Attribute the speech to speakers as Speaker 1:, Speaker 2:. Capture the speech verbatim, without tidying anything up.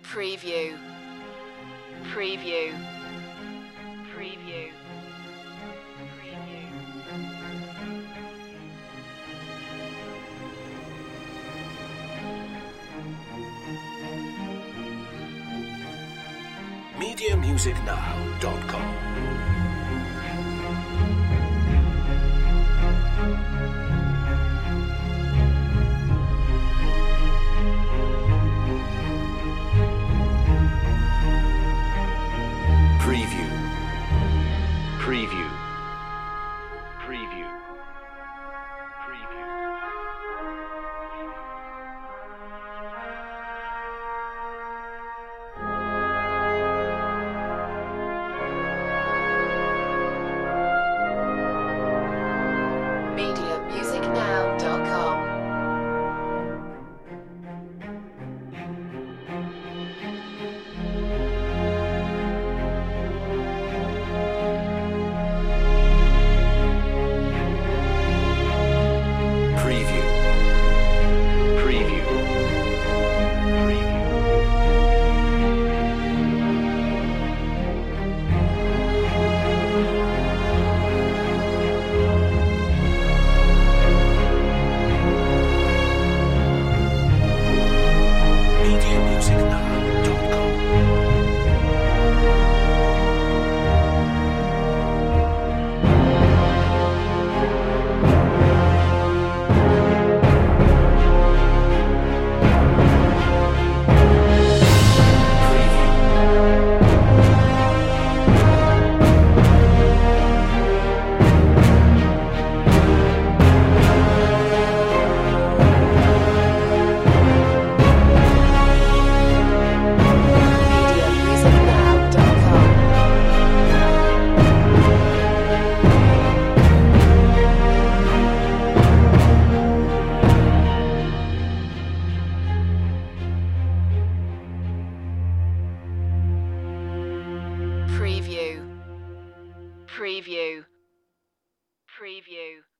Speaker 1: Preview. Preview. Preview.
Speaker 2: media music now dot com. Preview. Preview. Preview. Preview.
Speaker 1: media music now dot com.
Speaker 2: Preview. Preview. Preview. media music now dot com.
Speaker 1: media music now dot com. Preview. Preview. Preview.